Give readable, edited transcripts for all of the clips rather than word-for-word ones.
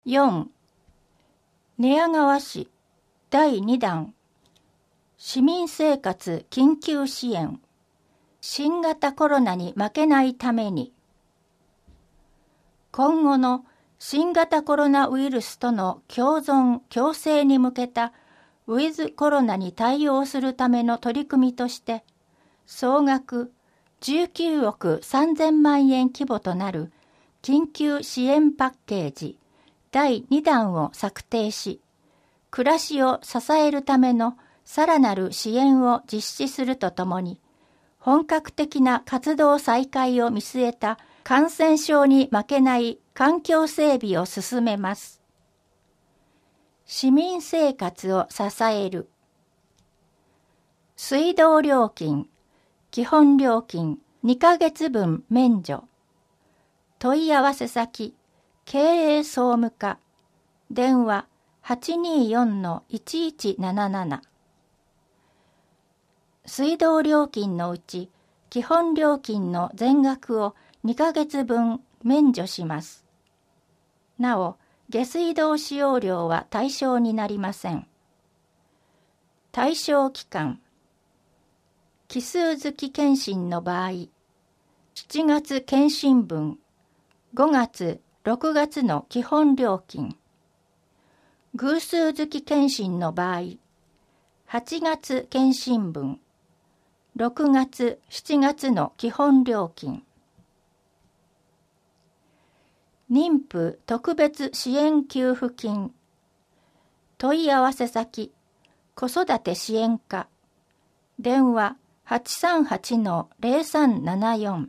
4. 寝屋川市第2弾市民生活緊急支援新型コロナに負けないために今後の新型コロナウイルスとの共存共生に向けたウィズコロナに対応するための取り組みとして総額19億3000万円規模となる緊急支援パッケージ第2弾を策定し、暮らしを支えるためのさらなる支援を実施するとともに、本格的な活動再開を見据えた感染症に負けない環境整備を進めます。市民生活を支える。水道料金、基本料金2ヶ月分免除。問い合わせ先、経営総務課、電話 824-1177。水道料金のうち、基本料金の全額を2ヶ月分免除します。なお、下水道使用料は対象になりません。対象期間。奇数月検診の場合、7月検診分、5月、6月の基本料金。偶数月検診の場合、8月検診分、6月、7月の基本料金。妊婦特別支援給付金。問い合わせ先、子育て支援課。電話 838-0374。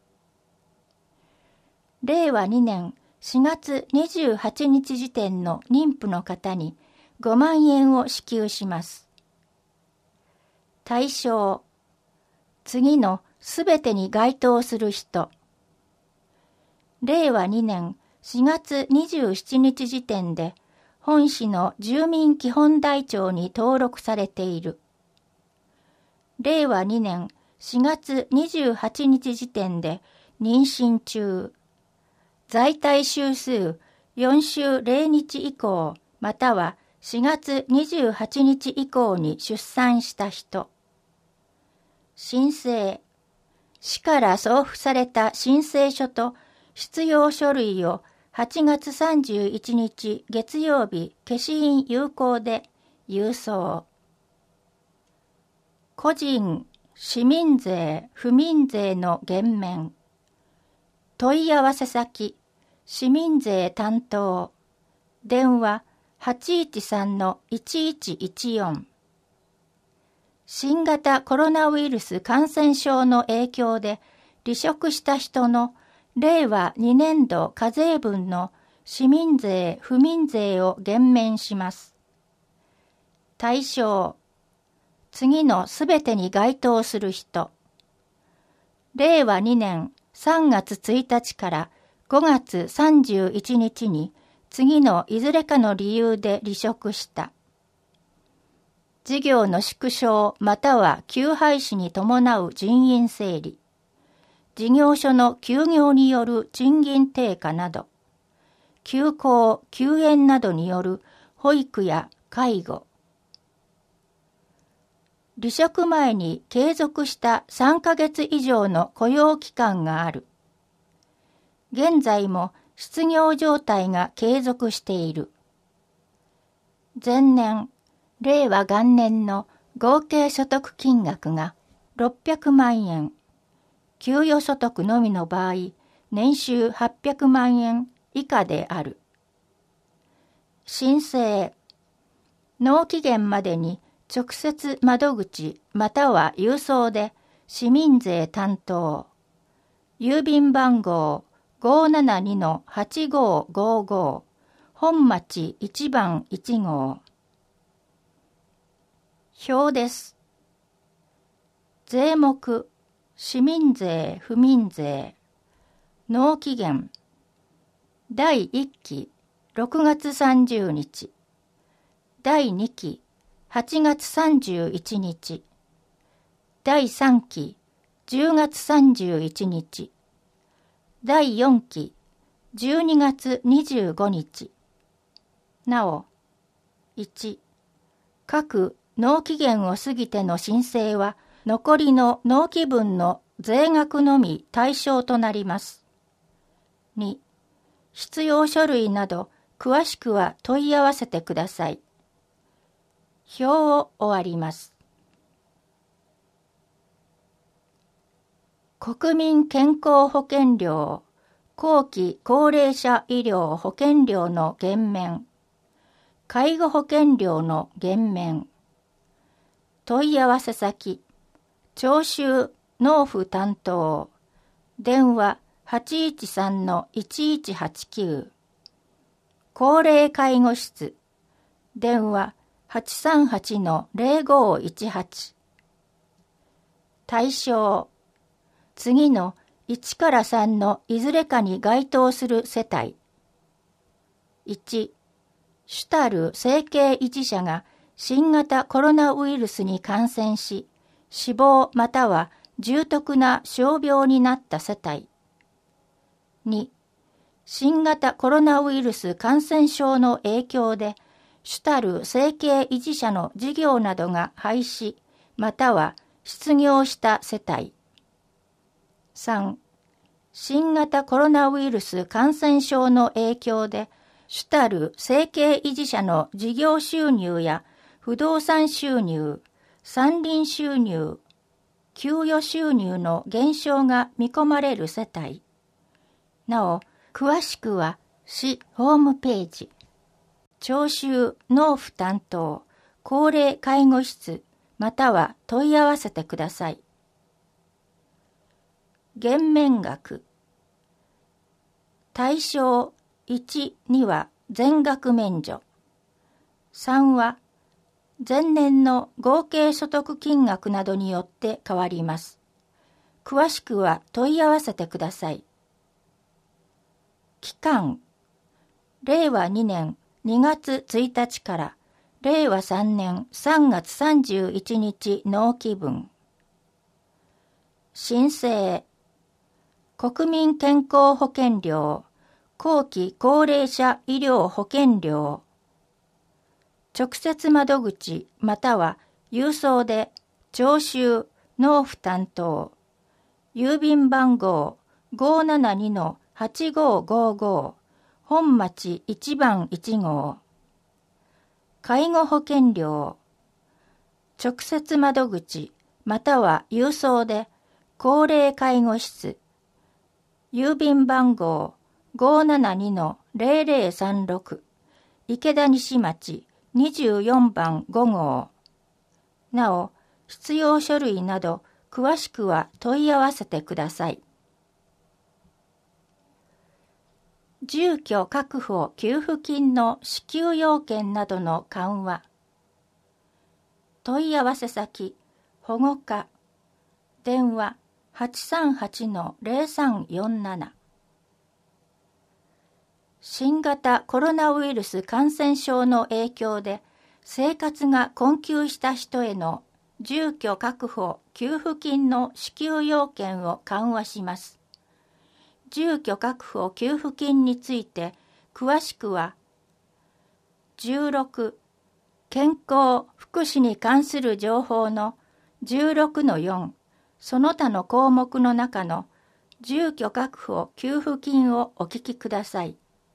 令和2年4月28日時点の妊婦の方に5万円を支給します。対象、次のすべてに該当する人。令和2年4月27日時点で本市の住民基本台帳に登録されている。令和2年4月28日時点で妊娠中。在宅週数4週0日以降または4月28日以降に出産した人。申請。市から送付された申請書と必要書類を8月31日月曜日消印有効で郵送。個人、市民税、不民税の減免。問い合わせ先、市民税担当。電話 813-1114。新型コロナウイルス感染症の影響で離職した人の令和2年度課税分の市民税・不民税を減免します。対象、次のすべてに該当する人。令和2年3月1日から5月31日に次のいずれかの理由で離職した。事業の縮小または休廃止に伴う人員整理。事業所の休業による賃金低下など。休校・休園などによる保育や介護。離職前に継続した3ヶ月以上の雇用期間がある。現在も失業状態が継続している。前年、令和元年の合計所得金額が600万円。給与所得のみの場合、年収800万円以下である。申請。納期限までに直接窓口または郵送で市民税担当。郵便番号 572-8555 本町1番1号。表です。税目、市民税、不民税。納期限。第1期6月30日。第2期8月31日。第3期10月31日。第4期12月25日。 なお、1、各納期限を過ぎての申請は、残りの納期分の税額のみ対象となります。2、必要書類など詳しくは問い合わせてください。表を終わります。国民健康保険料、後期高齢者医療保険料の減免、介護保険料の減免、問い合わせ先、徴収納付担当、電話813-1189、高齢介護室、電話838-0518、対象、次の1から3のいずれかに該当する世帯。1、主たる生計維持者が新型コロナウイルスに感染し、死亡または重篤な傷病になった世帯。2、新型コロナウイルス感染症の影響で、主たる生計維持者の事業などが廃止または失業した世帯。3、新型コロナウイルス感染症の影響で、主たる生計維持者の事業収入や不動産収入、山林収入、給与収入の減少が見込まれる世帯。なお、詳しくは市ホームページ、徴収納付担当、高齢介護室または問い合わせてください。減免額。対象1、2は全額免除。3は前年の合計所得金額などによって変わります。詳しくは問い合わせてください。期間。令和2年2月1日から令和3年3月31日納期分。申請。国民健康保険料、後期高齢者医療保険料。直接窓口または郵送で徴収納付担当。郵便番号 572-8555 本町1番1号。介護保険料。直接窓口または郵送で高齢介護室。郵便番号 572-0036 池田西町24番5号。なお、必要書類など詳しくは問い合わせてください。住居確保給付金の支給要件などの緩和。問い合わせ先、保護課。電話838-0347。新型コロナウイルス感染症の影響で生活が困窮した人への住居確保給付金の支給要件を緩和します。住居確保給付金について詳しくは16健康福祉に関する情報の 16-4その他の項目の中の住居確保給付金をお聞きください。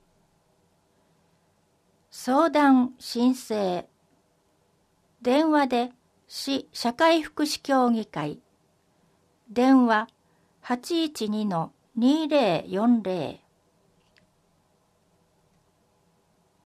相談申請。電話で市社会福祉協議会。電話812-2040